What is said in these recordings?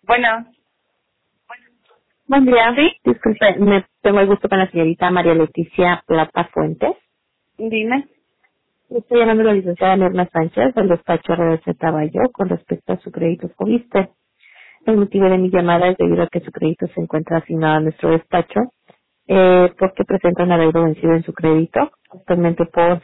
Bueno, Buen día. ¿sí? Disculpe, me tengo el gusto con la señorita María Leticia Plata Fuentes. Dime. Estoy llamando a la licenciada Mirna Sánchez del despacho RDC Taballo con respecto a su crédito Fobiste. El motivo de mi llamada es debido a que su crédito se encuentra asignado a nuestro despacho porque presenta un adeudo vencido en su crédito, actualmente por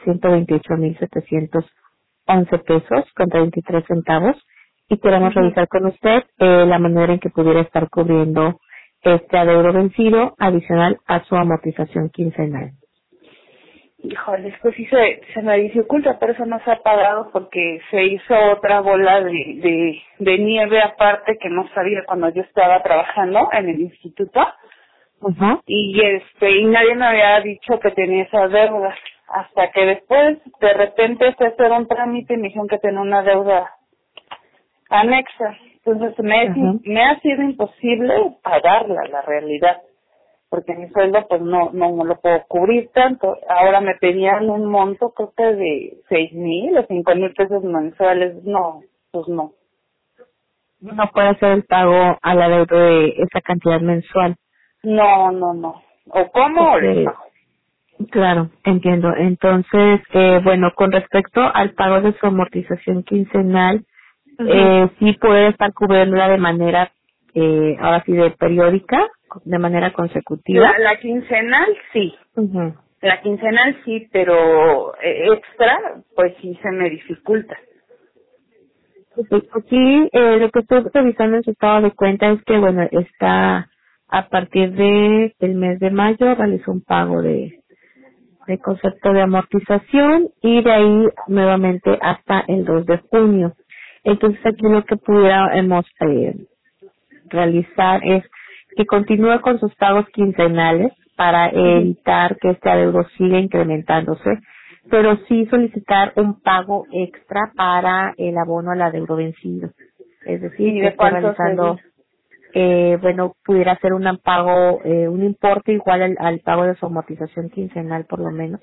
128,711 pesos con 33 centavos, y queremos Ujú. revisar con usted la manera en que pudiera estar cubriendo este adeudo vencido adicional a su amortización quincenal. Híjole, pues sí se me dificulta, por eso no se ha pagado, porque se hizo otra bola de nieve aparte que no sabía cuando yo estaba trabajando en el instituto, Ajá. y nadie me había dicho que tenía esa deuda, hasta que después de repente fue a hacer un trámite y me dijeron que tenía una deuda anexa. Entonces Ajá. me ha sido imposible pagarla, la realidad, porque mi sueldo pues no lo puedo cubrir tanto. Ahora me pedían un monto, creo que de 6,000 o 5,000 pesos mensuales. No, pues no. No puede hacer el pago al adeudo de esa cantidad mensual. No. O cómo o les Porque, pago. claro, entiendo. Entonces, bueno, con respecto al pago de su amortización quincenal, Ujú. sí puede estar cubriéndola de manera, ahora sí, de periódica, de manera consecutiva. La quincenal sí, Ujú. la quincenal sí, pero extra pues sí se me dificulta. Ok, aquí lo que estoy revisando en su estado de cuenta es que, bueno, está a partir de el mes de mayo realizó un pago de concepto de amortización y de ahí nuevamente hasta el 2 de junio. Entonces aquí lo que pudiéramos realizar es que continúe con sus pagos quincenales para Ujú. evitar que este adeudo siga incrementándose, pero sí solicitar un pago extra para el abono al adeudo vencido. Es decir, ¿Y que de esté cuánto sería? realizando, bueno, pudiera hacer un pago, un importe igual al pago de su amortización quincenal por lo menos.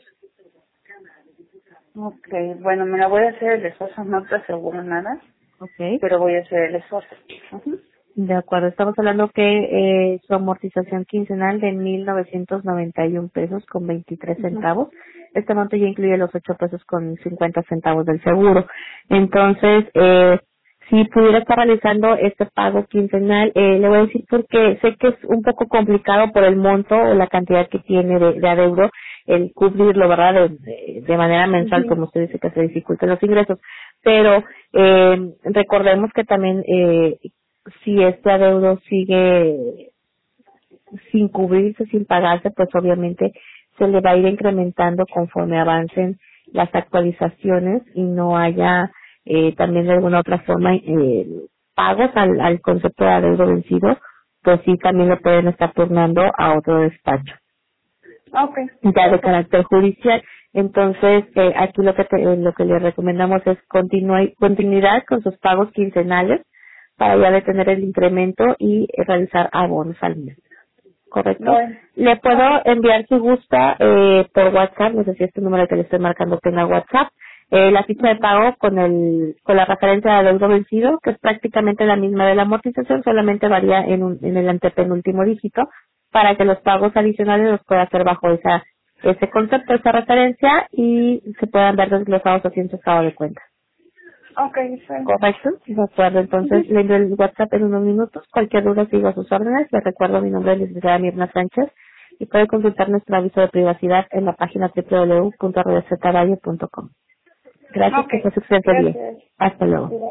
Ok, bueno, me la voy a hacer el esfuerzo, no te aseguro nada, Ok. pero voy a hacer el esfuerzo. Ujú. De acuerdo, estamos hablando que su amortización quincenal de 1,991 pesos con 23 Ujú. centavos. Este monto ya incluye los 8 pesos con 50 centavos del seguro. Entonces, si pudiera estar realizando este pago quincenal, le voy a decir porque sé que es un poco complicado por el monto o la cantidad que tiene de adeudo el cubrirlo, ¿verdad? De manera mensual, Ujú. como usted dice que se dificultan los ingresos. Pero recordemos que también si este adeudo sigue sin cubrirse, sin pagarse, pues obviamente se le va a ir incrementando conforme avancen las actualizaciones y no haya también de alguna otra forma pagos al concepto de adeudo vencido, pues sí también lo pueden estar turnando a otro despacho Ok, ya de perfecto. carácter judicial. Entonces, aquí lo que le recomendamos es continuidad con sus pagos quincenales para ya detener el incremento y realizar abonos al mes. ¿Correcto? Bueno, Le ok. puedo enviar si gusta por WhatsApp, no sé si este número que le estoy marcando tenga WhatsApp, la ficha de Ujú. pago con la referencia de adeudo vencido, que es prácticamente la misma de la amortización, solamente varía en el antepenúltimo dígito, para que los pagos adicionales los pueda hacer bajo ese concepto, esa referencia, y se puedan ver desglosados así en su estado de cuenta. Ok, está bien. Correcto, de acuerdo. Entonces, Ujú. le envío el WhatsApp en unos minutos. Cualquier duda sigo a sus órdenes. Les recuerdo mi nombre es licenciada Mirna Sánchez y puede consultar nuestro aviso de privacidad en la página www.rdctaballo.com. Gracias, Ok, que se excelente día. gracias. Hasta luego. Igual.